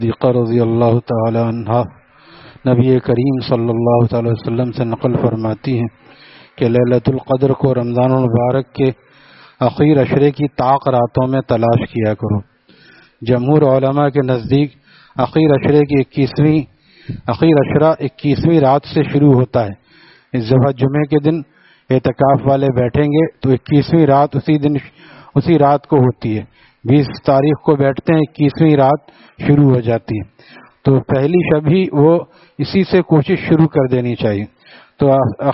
صدیقہ رضی اللہ تعالی عنہ نبی کریم صلی اللہ تعالی وسلم سے نقل فرماتی ہیں کہ لیلۃ القدر کو رمضان المبارک کے اخیر عشرے کی طاق راتوں میں تلاش کیا کرو۔ جمہور علماء کے نزدیک اخیر عشرے کی اخیر عشرہ 21ویں رات سے شروع ہوتا ہے۔ اس دفعہ جمعے کے دن اعتکاف والے بیٹھیں گے تو 21ویں رات اسی رات کو ہوتی ہے۔ 20 تاریخ کو بیٹھتے ہیں، 21ویں رات شروع ہو جاتی ہے، تو پہلی شب ہی وہ اسی سے کوشش شروع کر دینی چاہیے۔ تو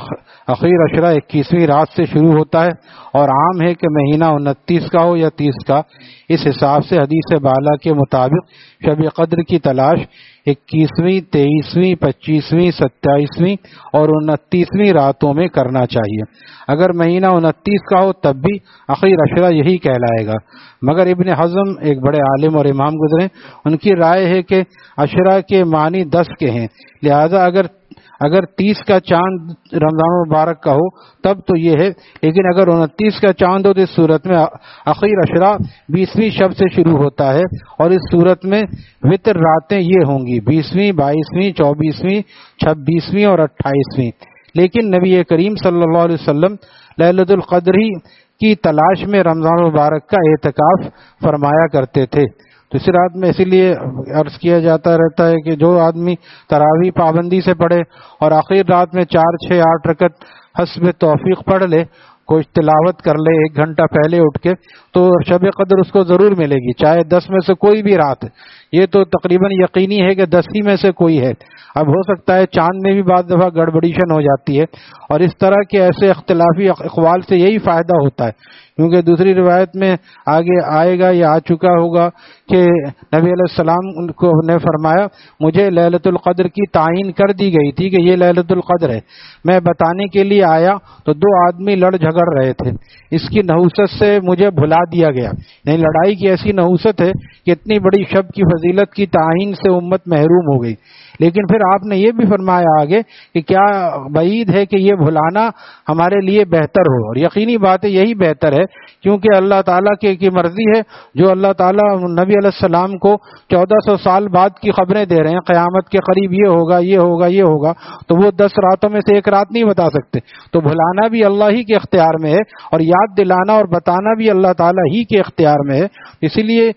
اخیر عشرہ 21ویں رات سے شروع ہوتا ہے اور عام ہے کہ مہینہ 29 کا ہو یا 30 کا۔ اس حساب سے حدیث بالا کے مطابق شب قدر کی تلاش 21ویں، 23ویں، 25ویں، 27ویں اور 29ویں راتوں میں کرنا چاہیے۔ اگر مہینہ 29 کا ہو تب بھی اخیر عشرہ یہی کہلائے گا، مگر ابن حزم ایک بڑے عالم اور امام گزرے، ان کی رائے ہے کہ عشرہ کے معنی 10 کے ہیں، لہذا اگر 30 کا چاند رمضان مبارک کا ہو تب تو یہ ہے، لیکن اگر 29 کا چاند ہو تو اس صورت میں اخیر عشرہ 20ویں شب سے شروع ہوتا ہے، اور اس صورت میں وتر راتیں یہ ہوں گی 20ویں، 22ویں، 24ویں، 26ویں اور 28ویں۔ لیکن نبی کریم صلی اللہ علیہ وسلم لیلۃ القدر کی تلاش میں رمضان مبارک کا اعتکاف فرمایا کرتے تھے۔ تو اس رات میں اسی لیے عرض کیا جاتا رہتا ہے کہ جو آدمی تراویح پابندی سے پڑھے اور آخر رات میں 4، 6، 8 رکعت حسب توفیق پڑھ لے، کوئی تلاوت کر لے 1 گھنٹہ پہلے اٹھ کے، تو شب قدر اس کو ضرور ملے گی، چاہے 10 میں سے کوئی بھی رات ہے۔ یہ تو تقریباً یقینی ہے کہ 10 ہی میں سے کوئی ہے۔ اب ہو سکتا ہے چاند میں بھی بعض دفعہ گڑبڑیشن ہو جاتی ہے، اور اس طرح کے ایسے اختلافی اقوال سے یہی فائدہ ہوتا ہے، کیونکہ دوسری روایت میں آگے آئے گا یا آ چکا ہوگا کہ نبی علیہ السلام کو نے فرمایا مجھے لیلۃ القدر کی تعین کر دی گئی تھی کہ یہ لیلۃ القدر ہے، میں بتانے کے لیے آیا تو 2 آدمی لڑ جھگڑ رہے تھے، اس کی نحوست سے مجھے بھلا دیا گیا۔ یعنی لڑائی کی ایسی نحوست ہے کہ اتنی بڑی شب کی فضیلت کی تعین سے امت محروم ہو گئی۔ لیکن پھر آپ نے یہ بھی فرمایا آگے کہ کیا بعید ہے کہ یہ بھلانا ہمارے لیے بہتر ہو، اور یقینی بات ہے یہی بہتر ہے، کیونکہ اللہ تعالیٰ کی مرضی ہے۔ جو اللہ تعالیٰ نبی علیہ السلام کو 1400 سال بعد کی خبریں دے رہے ہیں، قیامت کے قریب یہ ہوگا، یہ ہوگا، یہ ہوگا، تو وہ 10 راتوں میں سے 1 رات نہیں بتا سکتے، تو بھلانا بھی اللہ ہی کے اختیار میں ہے، اور یاد دلانا اور بتانا بھی اللہ تعالیٰ ہی کے اختیار میں ہے۔ اس لیے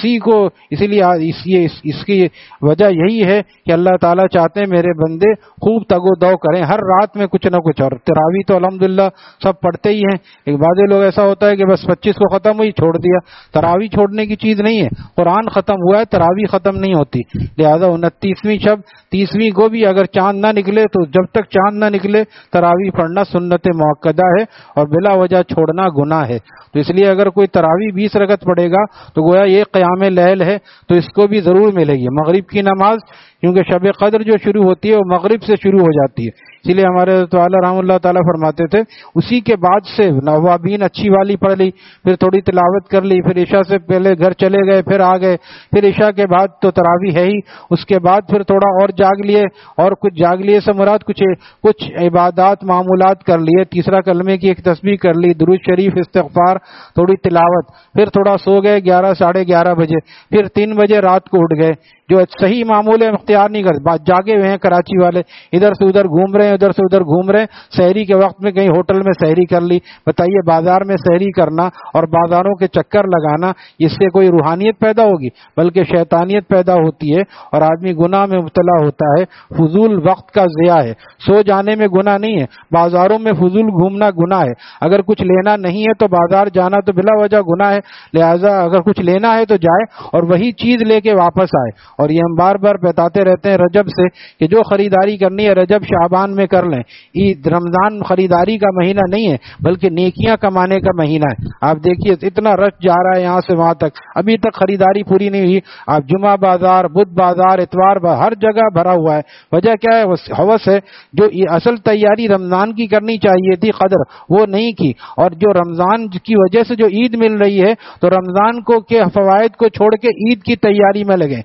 اس کی وجہ یہی ہے کہ اللہ تعالیٰ چاہتے ہیں میرے بندے خوب تگ و دو کریں ہر رات میں کچھ نہ کچھ، اور تراویح تو الحمدللہ سب پڑھتے ہی ہیں۔ ایک بعض لوگ ایسا ہوتا ہے کہ بس 25 کو ختم ہوئی چھوڑ دیا، تراویح چھوڑنے کی چیز نہیں ہے، قرآن ختم ہوا ہے، تراویح ختم نہیں ہوتی۔ لہذا 29ویں شب 30ویں کو بھی اگر چاند نہ نکلے تو جب تک چاند نہ نکلے تراویح پڑھنا سنت موقدہ ہے، اور بلا وجہ چھوڑنا گناہ ہے۔ تو اس لیے اگر کوئی تراویح 20 رکعت پڑھے گا تو گویا یہ قیام لیل ہے، تو اس کو بھی ضرور ملے گی۔ مغرب کی نماز، کیونکہ شب قدر جو شروع ہوتی ہے وہ مغرب سے شروع ہو جاتی ہے، اسی لیے ہمارے تعالیٰ رحمۃ اللہ تعالیٰ فرماتے تھے اسی کے بعد سے نوابین اچھی والی پڑھ لی، پھر تھوڑی تلاوت کر لی، پھر عشاء سے پہلے گھر چلے گئے، پھر آ گئے، پھر عشاء کے بعد تو تراویح ہے ہی، اس کے بعد پھر تھوڑا اور جاگ لیے، اور کچھ جاگ لیے سے مراد کچھ عبادات معمولات کر لیے، تیسرا کلمے کی ایک تسبیح کر لی، درود شریف، استغفار، تھوڑی تلاوت، پھر تھوڑا سو گئے 11، 11:30 بجے، پھر 3 بجے رات کو اٹھ گئے۔ جو صحیح معمول اختیار نہیں کرتے، بات جاگے ہوئے ہیں کراچی والے، ادھر سے ادھر گھوم رہے ہیں، ادھر سے ادھر گھوم رہے ہیں، سحری کے وقت میں کہیں ہوٹل میں سحری کر لی۔ بتائیے بازار میں سحری کرنا اور بازاروں کے چکر لگانا، اس سے کوئی روحانیت پیدا ہوگی؟ بلکہ شیطانیت پیدا ہوتی ہے اور آدمی گناہ میں مبتلا ہوتا ہے۔ فضول وقت کا ضیاع ہے۔ سو جانے میں گناہ نہیں ہے، بازاروں میں فضول گھومنا گناہ ہے۔ اگر کچھ لینا نہیں ہے تو بازار جانا تو بلا وجہ گناہ ہے، لہذا اگر کچھ لینا ہے تو جائے اور وہی چیز لے کے واپس آئے۔ اور یہ ہم بار بار بتاتے رہتے ہیں رجب سے کہ جو خریداری کرنی ہے رجب شعبان میں کر لیں۔ عید رمضان خریداری کا مہینہ نہیں ہے بلکہ نیکیاں کمانے کا مہینہ ہے۔ آپ دیکھیے اتنا رش جا رہا ہے یہاں سے وہاں تک، ابھی تک خریداری پوری نہیں ہوئی۔ آپ جمعہ بازار، بدھ بازار، اتوار بازار، ہر جگہ بھرا ہوا ہے۔ وجہ کیا ہے؟ ہوس ہے۔ جو اصل تیاری رمضان کی کرنی چاہیے تھی قدر، وہ نہیں کی، اور جو رمضان کی وجہ سے جو عید مل رہی ہے تو رمضان کو کے فوائد کو چھوڑ کے عید کی تیاری میں لگے، یعنی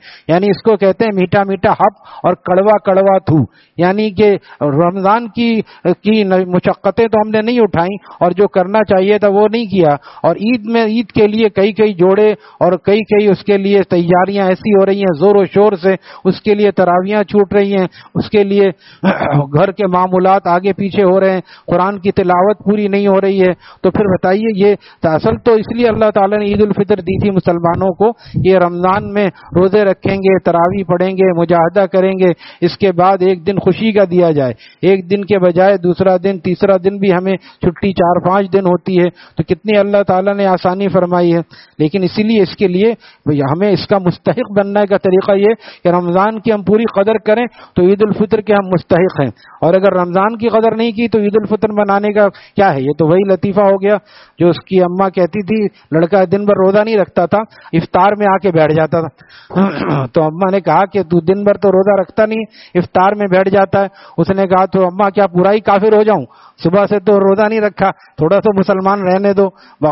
یعنی اس کو کہتے ہیں میٹھا میٹھا ہپ اور کڑوا کڑوا تھو، یعنی کہ رمضان کی مشقتیں تو ہم نے نہیں اٹھائیں اور جو کرنا چاہیے تھا وہ نہیں کیا، اور عید کے لیے کئی جوڑے اور کئی اس کے لیے تیاریاں ایسی ہو رہی ہیں زور و شور سے، اس کے لیے تراویحاں چھوٹ رہی ہیں، اس کے لیے گھر کے معمولات آگے پیچھے ہو رہے ہیں، قرآن کی تلاوت پوری نہیں ہو رہی ہے، تو پھر بتائیے یہ اصل تو اس لیے اللہ تعالیٰ نے عید الفطر دی تھی مسلمانوں کو، یہ رمضان میں روزے رکھیں گے، تراویح پڑھیں گے، مجاہدہ کریں گے، اس کے بعد ایک دن خوشی کا دیا جائے، ایک دن کے بجائے دوسرا دن تیسرا دن بھی ہمیں چھٹی 4-5 دن ہوتی ہے، تو کتنی اللہ تعالیٰ نے آسانی فرمائی ہے۔ لیکن اسی لیے اس کے لیے ہمیں اس کا مستحق بننے کا طریقہ یہ کہ رمضان کی ہم پوری قدر کریں تو عید الفطر کے ہم مستحق ہیں، اور اگر رمضان کی قدر نہیں کی تو عید الفطر منانے کا کیا ہے؟ یہ تو وہی لطیفہ ہو گیا جو اس کی اماں کہتی تھی، لڑکا دن بھر روزہ نہیں رکھتا تھا، افطار میں آ کے بیٹھ جاتا تھا تو اماں نے کہا کہ تو دن بھر تو روزہ رکھتا نہیں، افطار میں بیٹھ جاتا ہے۔ اس نے کہا تو اماں کیا پورا ہی کافر ہو جاؤں؟ صبح سے تو روزہ نہیں رکھا، تھوڑا سا مسلمان رہنے دو۔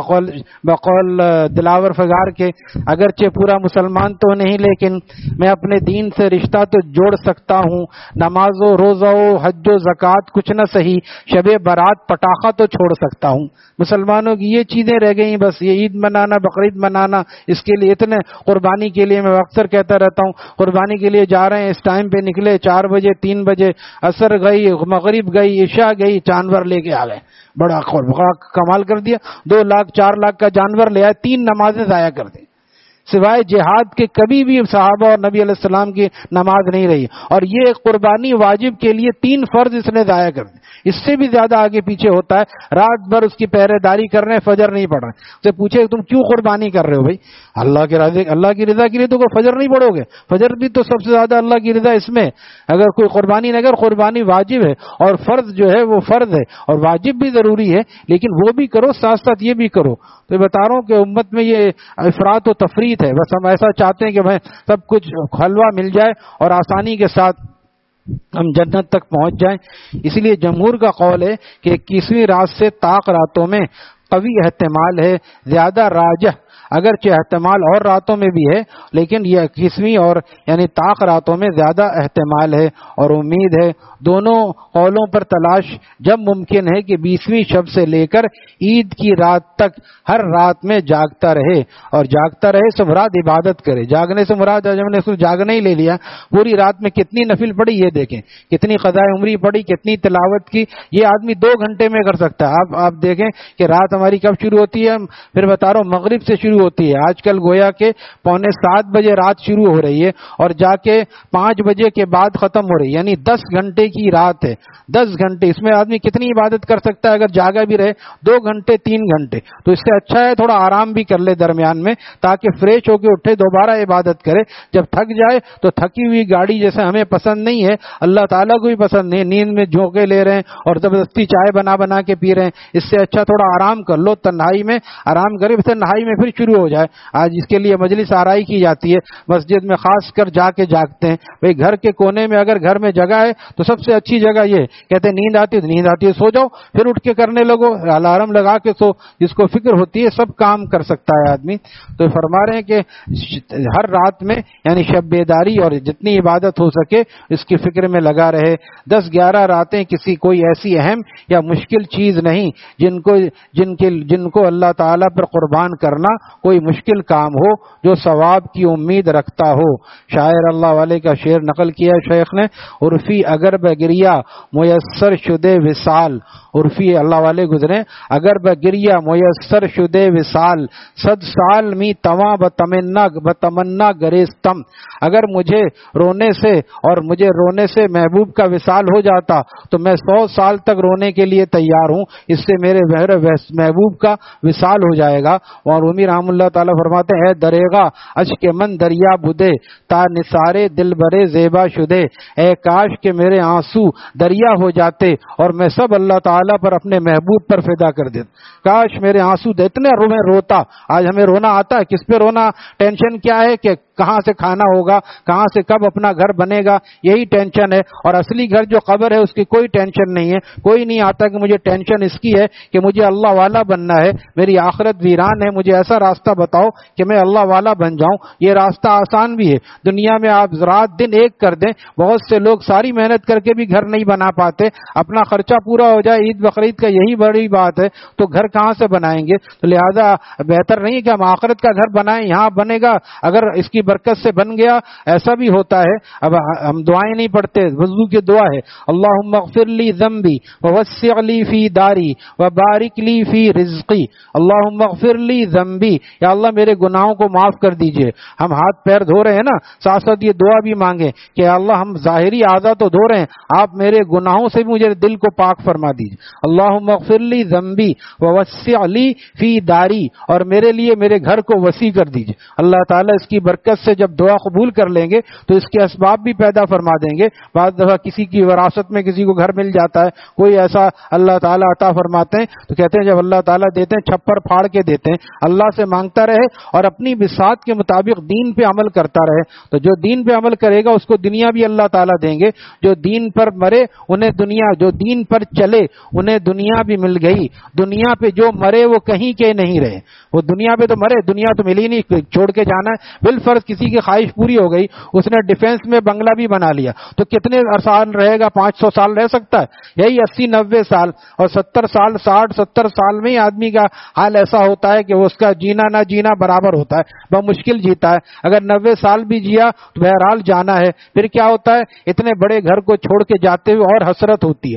بقول دلاور فگار کے اگرچہ پورا مسلمان تو نہیں لیکن میں اپنے دین سے رشتہ تو جوڑ سکتا ہوں، نماز و روزہ و حج و زکوٰۃ کچھ نہ صحیح، شب برات پٹاخہ تو چھوڑ سکتا ہوں۔ مسلمانوں کی یہ چیزیں رہ گئی بس، یہ عید منانا، بقرعید منانا، اس کے لیے اتنے قربانی کے لیے میں اکثر کہتا رہتا ہوں قربانی کے لیے جا رہے ہیں، اس ٹائم پہ نکلے 4 بجے 3 بجے، عصر گئی، مغرب گئی، عشاء گئی، جانور لے کے آ گئے، بڑا کمال کر دیا، 2 لاکھ 4 لاکھ کا جانور لے آئے، 3 نمازیں ضائع کر دی، سوائے جہاد کے کبھی بھی صحابہ اور نبی علیہ السلام کی نماز نہیں رہی، اور یہ قربانی واجب کے لیے 3 فرض اس نے ضائع کر دی، اس سے بھی زیادہ آگے پیچھے ہوتا ہے، رات بھر اس کی پہرے داری کر رہے ہیں، فجر نہیں پڑھ رہے، اسے پوچھے تم کیوں قربانی کر رہے ہو؟ بھائی اللہ کی رضا کے لیے تو کوئی فجر نہیں پڑھو گے، فجر بھی تو سب سے زیادہ اللہ کی رضا اس میں، اگر کوئی قربانی نہ کر، قربانی واجب ہے اور فرض جو ہے وہ فرض ہے اور واجب بھی ضروری ہے، لیکن وہ بھی کرو ساتھ ساتھ یہ بھی کرو۔ تو بتا رہا ہوں کہ امت میں یہ افراط و تفریط ہے، بس ہم ایسا چاہتے ہیں کہ بھائی سب کچھ حلوہ مل جائے اور آسانی کے ساتھ ہم جنت تک پہنچ جائیں۔ اس لیے جمہور کا قول ہے کہ 21ویں رات سے طاق راتوں میں قوی احتمال ہے، زیادہ راجح، اگرچہ احتمال اور راتوں میں بھی ہے لیکن یہ 21ویں اور یعنی طاق راتوں میں زیادہ احتمال ہے اور امید ہے۔ دونوں قولوں پر تلاش جب ممکن ہے کہ 20ویں شب سے لے کر عید کی رات تک ہر رات میں جاگتا رہے، اور جاگتا رہے سے مراد عبادت کرے، جاگنے سے مراد ہم نے صرف جاگنا ہی لے لیا، پوری رات میں کتنی نفل پڑھی یہ دیکھیں، کتنی قضاء عمری پڑھی، کتنی تلاوت کی، یہ آدمی 2 گھنٹے میں کر سکتا ہے۔ آپ دیکھیں کہ رات ہماری کب شروع ہوتی ہے، پھر بتا رہا ہوں مغرب سے شروع ہوتی ہے، آج کل گویا کہ 6:45 بجے رات شروع ہو رہی ہے اور جا کے 5 بجے کے بعد ختم ہو رہی ہے، یعنی 10 گھنٹے کی رات ہے، 10 گھنٹے، اس میں آدمی کتنی عبادت کر سکتا ہے اگر جاگا بھی رہے 2 گھنٹے 3 گھنٹے، تو اس سے اچھا ہے تھوڑا آرام بھی کر لے درمیان میں تاکہ فریش ہو کے اٹھے دوبارہ عبادت کرے، جب تھک جائے تو تھکی ہوئی گاڑی جیسے ہمیں پسند نہیں ہے اللہ تعالیٰ کو بھی پسند نہیں، نیند میں جھونکے لے رہے ہیں اور زبردستی چائے بنا کے پی رہے ہیں، اس سے اچھا تھوڑا آرام کر لو، تنہائی میں آرام کرے، تنہائی میں پھر شروع ہو جائے۔ آج اس کے لیے مجلس آرائی کی جاتی ہے، مسجد میں خاص کر جا کے جاگتے ہیں، بھئی گھر کے کونے میں اگر گھر میں جگہ ہے تو سب سے اچھی جگہ یہ کہتے ہیں نیند آتی ہے تو نیند آتی ہے سو جاؤ، پھر اٹھ کے کرنے لگو، الارم لگا کے سو، جس کو فکر ہوتی ہے سب کام کر سکتا ہے آدمی۔ تو فرما رہے ہیں کہ ہر رات میں یعنی شب بیداری اور جتنی عبادت ہو سکے اس کی فکر میں لگا رہے۔ 10-11 راتیں کسی کوئی ایسی اہم یا مشکل چیز نہیں جن کو اللہ تعالیٰ پر قربان کرنا کوئی مشکل کام ہو، جو ثواب کی امید رکھتا ہو۔ شاعر اللہ والے کا شعر نقل کیا شیخ نے، عرفی اگر بگریا میسر شدے وصال، عرفی اللہ والے گزرے، اگر بگریا میسر شدے وصال، 100 سال می تواں بتمنا گریستم، اگر مجھے رونے سے محبوب کا وصال ہو جاتا تو میں 100 سال تک رونے کے لیے تیار ہوں، اس سے میرے محبوب کا وصال ہو جائے گا۔ اور رومی رحم اللہ تعالیٰ فرماتے ہیں، اے دریغا اشک من دریا بدے تا نثارے دل برے زیبا شدے، اے کاش کہ میرے آنسو دریا ہو جاتے اور میں سب اللہ تعالیٰ پر اپنے محبوب پر فدا کر دیتا، کاش میرے آنسو اتنے میں روتا۔ آج ہمیں رونا آتا ہے، کس پہ رونا؟ ٹینشن کیا ہے کہ کہاں سے کھانا ہوگا, کہاں سے کب اپنا گھر بنے گا, یہی ٹینشن ہے. اور اصلی گھر جو قبر ہے اس کی کوئی ٹینشن نہیں ہے. کوئی نہیں آتا کہ مجھے ٹینشن اس کی ہے کہ مجھے اللہ والا بننا ہے, میری آخرت ویران ہے, مجھے ایسا راستہ بتاؤ کہ میں اللہ والا بن جاؤں. یہ راستہ آسان بھی ہے. دنیا میں آپ رات دن ایک کر دیں, بہت سے لوگ ساری محنت کر کے بھی گھر نہیں بنا پاتے. اپنا خرچہ پورا ہو جائے عید بقرعید کا, یہی بڑی بات ہے, تو گھر کہاں سے بنائیں گے؟ تو لہذا بہتر نہیں کہ ہم آخرت کا گھر بنائیں, یہاں بنے گا, اگر اس کی برکت سے بن گیا. ایسا بھی ہوتا ہے. اب ہم دعائیں نہیں پڑھتے, وضو کی دعا ہے اللہم اغفر لی ذنبی ووسع لی فی داری وبارک لی فی رزقی. اللہم اغفر لی ذنبی, یا اللہ میرے گناہوں کو معاف کر دیجئے. ہم ہاتھ پیر دھو رہے ہیں نا, ساتھ ساتھ یہ دعا بھی مانگیں کہ اللہ ہم ظاہری اعضاء تو دھو رہے ہیں, آپ میرے گناہوں سے بھی مجھے دل کو پاک فرما دیجئے. اللہم اغفر لی ذنبی ووسع لی فی داری, اور میرے لیے میرے گھر کو وسیع کر دیجئے. اللہ تعالیٰ اس کی برکت سے جب دعا قبول کر لیں گے تو اس کے اسباب بھی پیدا فرما دیں گے. بعض دفعہ کسی کی وراثت میں کسی کو گھر مل جاتا ہے, کوئی ایسا اللہ تعالیٰ عطا فرماتے ہیں, تو کہتے ہیں جب اللہ تعالیٰ دیتے ہیں چھپر پھاڑ کے دیتے ہیں. اللہ سے مانگتا رہے اور اپنی بساط کے مطابق دین پہ عمل کرتا رہے, تو جو دین پہ عمل کرے گا اس کو دنیا بھی اللہ تعالیٰ دیں گے. جو دین پر مرے انہیں دنیا, جو دین پر چلے انہیں دنیا بھی مل گئی. دنیا پہ جو مرے وہ کہیں کے نہیں رہے. وہ دنیا پہ تو مرے, دنیا تو ملی نہیں, چھوڑ کے جانا ہے. بالفرض کسی کی خواہش پوری ہو گئی, اس نے ڈیفینس میں بنگلہ بھی بنا لیا, تو کتنے سال رہے گا؟ 500 سال رہ سکتا ہے, یہی 80-90 سال. اور 70 سال 60-70 سال میں ہی آدمی کا حال ایسا ہوتا ہے کہ اس کا جینا نہ جینا برابر ہوتا ہے, بہت مشکل جیتا ہے. اگر 90 سال بھی جیا تو بہرحال جانا ہے. پھر کیا ہوتا ہے, اتنے بڑے گھر کو چھوڑ کے جاتے ہوئے اور حسرت ہوتی ہے.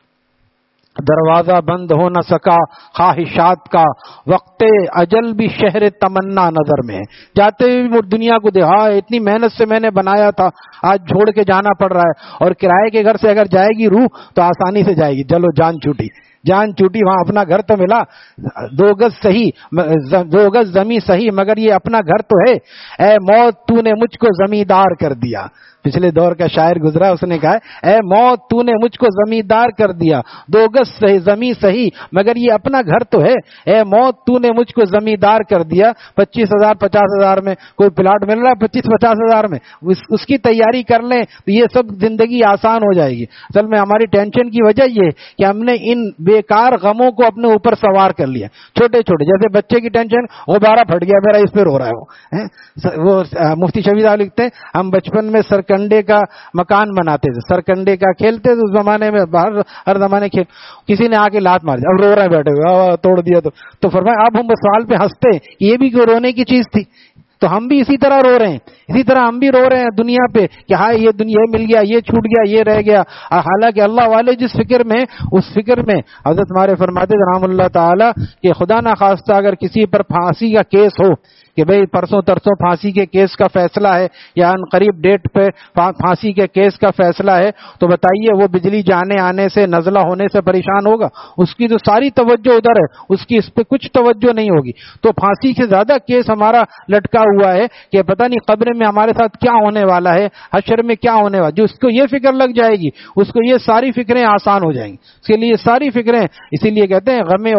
دروازہ بند ہو نہ سکا خواہشات کا, وقت اجل بھی شہر تمنا نظر میں ہے. جاتے ہوئے دنیا کو دیکھا, اتنی محنت سے میں نے بنایا تھا, آج چھوڑ کے جانا پڑ رہا ہے. اور کرائے کے گھر سے اگر جائے گی روح تو آسانی سے جائے گی, چلو جان چھوٹی, جان چھوٹی, وہاں اپنا گھر تو ملا, 2 گز صحیح, 2 گز زمین صحیح, مگر یہ اپنا گھر تو ہے. اے موت تو نے مجھ کو زمیندار کر دیا. پچھلے دور کا شاعر گزرا, اس نے کہا اے موت تو نے مجھ کو زمیندار کر دیا, 2 گز زمین صحیح مگر یہ اپنا گھر تو ہے. اے موت تو نے مجھ کو زمیندار کر دیا. 25,000 50,000 میں کوئی پلاٹ مل رہا ہے, 25-50 ہزار میں, اس کی تیاری کر لیں تو یہ سب زندگی آسان ہو جائے گی. اصل میں ہماری ٹینشن کی وجہ یہ کہ ہم نے ان بیکار غموں کو اپنے اوپر سوار کر لیا. چھوٹے چھوٹے, جیسے بچے کی ٹینشن, غبارہ پھٹ گیا میرا, اس پہ رو رہا ہے وہ مفتی شفیع صاحب لکھتے ہیں ہم بچپن میں سرکنڈے کا مکان بناتے تھے, سرکنڈے کا کھیلتے تھے اس زمانے میں, ہر زمانے کھیل. کسی نے آ کے لات مار دی, اب رو رہے بیٹھے ہوئے, توڑ دیا. تو فرمایا اب ہم اس سوال پہ ہنستے یہ بھی کوئی رونے کی چیز تھی. تو ہم بھی اسی طرح رو رہے ہیں, اسی طرح ہم بھی رو رہے ہیں دنیا پہ کہ ہاں یہ دنیا مل گیا, یہ چھوٹ گیا, یہ رہ گیا. حالانکہ اللہ والے جس فکر میں, اس فکر میں حضرت ہمارے فرماتے رحم اللہ تعالی کہ خدا نہ خواستہ اگر کسی پر پھانسی کا کیس ہو کہ بھئی پرسوں ترسوں پھانسی کے کیس کا فیصلہ ہے یا ان قریب ڈیٹ پہ پھانسی کے کیس کا فیصلہ ہے, تو بتائیے وہ بجلی جانے آنے سے, نزلہ ہونے سے پریشان ہوگا؟ اس کی تو ساری توجہ ادھر ہے, اس کی اس پہ کچھ توجہ نہیں ہوگی. تو پھانسی سے زیادہ کیس ہمارا لٹکا ہوا ہے کہ پتہ نہیں قبر میں ہمارے ساتھ کیا ہونے والا ہے, حشر میں کیا ہونے والا. جو اس کو یہ فکر لگ جائے گی اس کو یہ ساری فکریں آسان ہو جائیں گی. اس کے لیے ساری فکریں, اسی لیے کہتے ہیں غم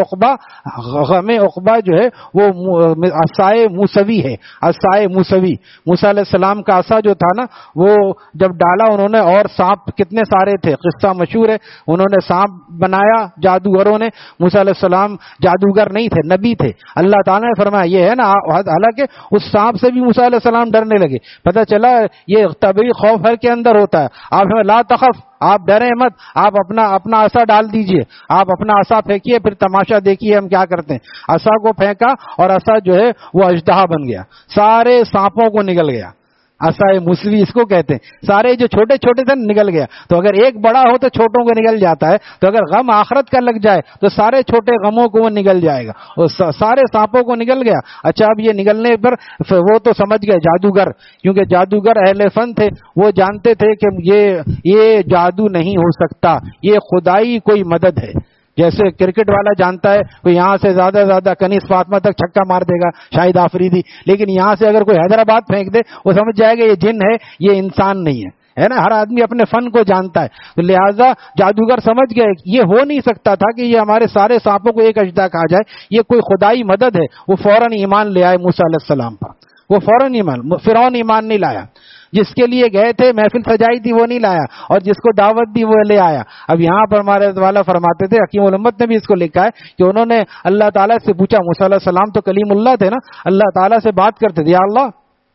عقبہ جو ہے وہ عصائے موسوی ہے, عصائے موسوی. موسیٰ علیہ السلام کا عصا جو تھا نا, وہ جب ڈالا انہوں نے, اور سانپ کتنے سارے تھے, قصہ مشہور ہے, انہوں نے سانپ بنایا جادوگروں نے. موسیٰ علیہ السلام جادوگر نہیں تھے, نبی تھے. اللہ تعالیٰ نے فرمایا یہ ہے نا, حالانکہ اس سانپ سے بھی موسیٰ علیہ السلام ڈرنے لگے. پتہ چلا یہ طبعی خوف ہر کے اندر ہوتا ہے. آپ ہمیں لا تخف, آپ ڈریں مت, آپ اپنا عصا ڈال دیجئے, آپ اپنا عصا پھینکیے, پھر تماشا دیکھیے ہم کیا کرتے ہیں. عصا کو پھینکا اور عصا جو ہے وہ اژدہا بن گیا, سارے سانپوں کو نگل گیا. عصائے موسوی اس کو کہتے ہیں. سارے جو چھوٹے چھوٹے تھے نگل گیا. تو اگر ایک بڑا ہو تو چھوٹوں کو نگل جاتا ہے, تو اگر غم آخرت کا لگ جائے تو سارے چھوٹے غموں کو وہ نگل جائے گا, اور سارے سانپوں کو نگل گیا. اچھا اب یہ نگلنے پر وہ تو سمجھ گئے جادوگر, کیونکہ جادوگر اہل فن تھے, وہ جانتے تھے کہ یہ جادو نہیں ہو سکتا, یہ خدائی کوئی مدد ہے. جیسے کرکٹ والا جانتا ہے کوئی یہاں سے زیادہ کنیز فاطمہ تک چھکا مار دے گا شاہد آفریدی, لیکن یہاں سے اگر کوئی حیدرآباد پھینک دے وہ سمجھ جائے گا یہ جن ہے, یہ انسان نہیں ہے نا. ہر آدمی اپنے فن کو جانتا ہے. تو لہٰذا جادوگر سمجھ گئے یہ ہو نہیں سکتا تھا کہ یہ ہمارے سارے سانپوں کو ایک اژدہا کھا جائے, یہ کوئی خدائی مدد ہے. وہ فوراً ایمان لے آئے موسیٰ علیہ السلام پر. وہ فوراً ایمان. فرعون ایمان نہیں لایا, جس کے لیے گئے تھے محفل سجائی تھی وہ نہیں لایا, اور جس کو دعوت دی وہ لے آیا. اب یہاں پر ہمارے والا فرماتے تھے, حکیم الامت نے بھی اس کو لکھا ہے کہ انہوں نے اللہ تعالیٰ سے پوچھا, موسیٰ علیہ السلام تو کلیم اللہ تھے نا, اللہ تعالیٰ سے بات کرتے تھے, یا اللہ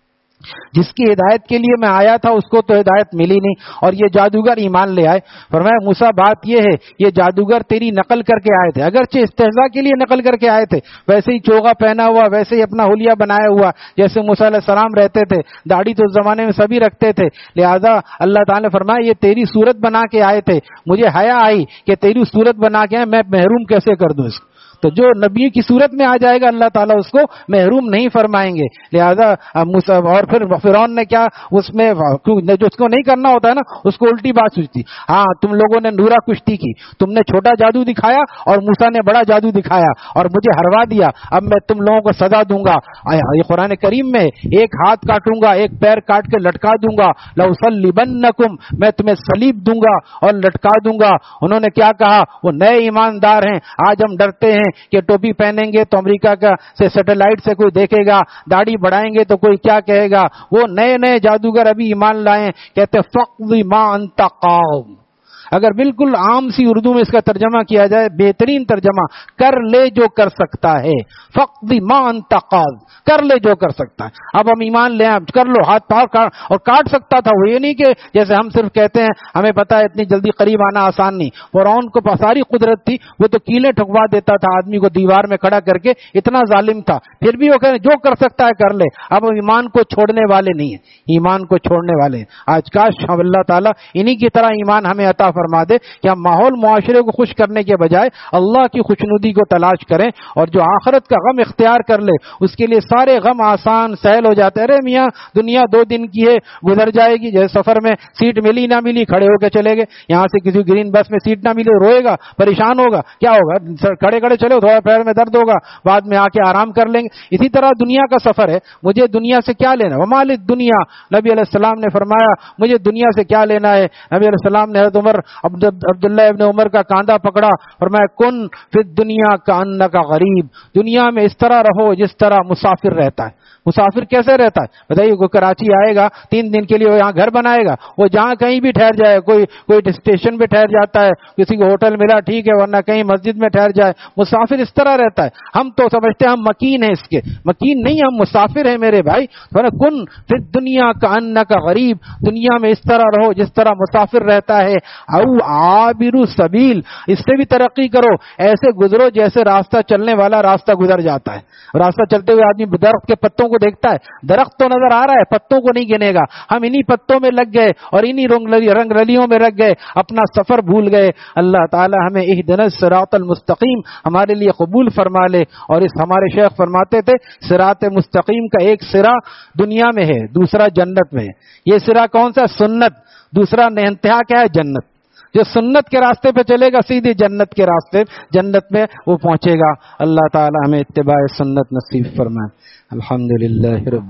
جس کی ہدایت کے لیے میں آیا تھا اس کو تو ہدایت ملی نہیں, اور یہ جادوگر ایمان لے آئے. فرمایا موسیٰ بات یہ ہے, یہ جادوگر تیری نقل کر کے آئے تھے, اگرچہ استہزاء کے لیے نقل کر کے آئے تھے, ویسے ہی چوغا پہنا ہوا, ویسے ہی اپنا حلیہ بنایا ہوا جیسے موسیٰ علیہ السلام رہتے تھے, داڑھی تو اس زمانے میں سبھی رکھتے تھے, لہذا اللہ تعالیٰ نے فرمایا یہ تیری صورت بنا کے آئے تھے, مجھے حیا آئی کہ تیری صورت بنا کے آئے, میں محروم کیسے کر دوں اس کو. تو جو نبی کی صورت میں آ جائے گا اللہ تعالیٰ اس کو محروم نہیں فرمائیں گے. لہذا اور پھر فرعون نے کیا اس میں جو اس کو نہیں کرنا ہوتا ہے نا اس کو الٹی بات سوچتی. ہاں تم لوگوں نے نورا کشتی کی, تم نے چھوٹا جادو دکھایا اور موسیٰ نے بڑا جادو دکھایا اور مجھے ہروا دیا, اب میں تم لوگوں کو سزا دوں گا. یہ قرآن کریم میں ایک ہاتھ کاٹوں گا, ایک پیر کاٹ کے لٹکا دوں گا, لأصلبنکم, میں تمہیں صلیب دوں گا اور لٹکا دوں گا. انہوں نے کیا کہا, وہ نئے ایماندار ہیں. آج ہم ڈرتے ہیں کہ ٹوپی پہنیں گے تو امریکہ کا سے سیٹلائٹ سے کوئی دیکھے گا, داڑھی بڑھائیں گے تو کوئی کیا کہے گا. وہ نئے نئے جادوگر ابھی ایمان لائے, کہتے فقض ما انت قاض. اگر بالکل عام سی اردو میں اس کا ترجمہ کیا جائے, بہترین ترجمہ, کر لے جو کر سکتا ہے. فقض ما انت قاض, کر لے جو کر سکتا ہے. اب ہم ایمان لے آئے, کر لو, ہاتھ پاؤ, اور کاٹ سکتا تھا وہ, یہ نہیں کہ جیسے ہم صرف کہتے ہیں ہمیں پتا ہے اتنی جلدی قریب آنا آسان نہیں. فرعون کو ساری قدرت تھی, وہ تو کیلیں ٹھکوا دیتا تھا آدمی کو دیوار میں کھڑا کر کے, اتنا ظالم تھا, پھر بھی وہ کہہ رہے جو کر سکتا ہے کر لے. اب ہم ایمان کو چھوڑنے والے نہیں ہیں, ایمان کو چھوڑنے والے ہیں. آج کاش اللہ تعالیٰ انہی کی طرح ایمان ہمیں عطا فرما دے کہ ہم ماحول معاشرے کو خوش کرنے کے بجائے اللہ کی خوشنودی کو تلاش کریں, اور جو آخرت کا غم اختیار کر لے اس کے لیے سارے غم آسان سہل ہو جاتے ہیں. ارے میاں دنیا 2 دن کی ہے, گزر جائے گی. جیسے سفر میں سیٹ ملی نہ ملی, کھڑے ہو کے چلے گئے, یہاں سے کسی گرین بس میں سیٹ نہ ملی, روئے گا, پریشان ہوگا, کیا ہوگا, کھڑے کھڑے چلو, تھوڑا پیر میں درد ہوگا, بعد میں آ کے آرام کر لیں گے. اسی طرح دنیا کا سفر ہے, مجھے دنیا سے کیا لینا. وما للدنیا, نبی علیہ السلام نے فرمایا مجھے دنیا سے کیا لینا ہے. نبی علیہ السلام نے حضرت عبداللہ ابن عمر کا کاندھا پکڑا, فرمایا کن فی الدنیا کانک غریب, دنیا میں اس طرح رہو جس طرح مسافر رہتا ہے. مسافر کیسے رہتا ہے بتائیے. کوئی کراچی آئے گا 3 دن کے لیے, وہ یہاں گھر بنائے گا, وہ جہاں کہیں بھی ٹھہر جائے, کوئی اسٹیشن پہ ٹھہر جاتا ہے, کسی کو ہوٹل ملا ٹھیک ہے, ورنہ کہیں مسجد میں ٹھہر جائے. مسافر اس طرح رہتا ہے. ہم تو سمجھتے ہیں ہم مکین ہیں, اس کے مکین نہیں, ہم مسافر ہیں میرے بھائی. کن فی الدنیا کانک غریب, دنیا میں اس طرح رہو جس طرح مسافر رہتا ہے. او عابر سبیل, اس سے بھی ترقی کرو, ایسے گزرو جیسے راستہ چلنے والا راستہ گزر جاتا ہے. راستہ چلتے ہوئے آدمی درخت کے پتوں کو دیکھتا ہے, درخت تو نظر آ رہا ہے, پتوں کو نہیں گنے گا. ہم انہی پتوں میں لگ گئے اور انہی رنگ رلیوں میں رکھ گئے, اپنا سفر بھول گئے. اللہ تعالی ہمیں اہدنا الصراط المستقیم ہمارے لیے قبول فرما لے. اور اس ہمارے شیخ فرماتے تھے صراط مستقیم کا ایک سرا دنیا میں ہے, دوسرا جنت میں ہے. یہ سرا کون سا؟ سنت. دوسرا انتہا کیا ہے؟ جنت. جو سنت کے راستے پہ چلے گا سیدھی جنت کے راستے, جنت میں وہ پہنچے گا. اللہ تعالی ہمیں اتباع سنت نصیب فرمائے. الحمدللہ رب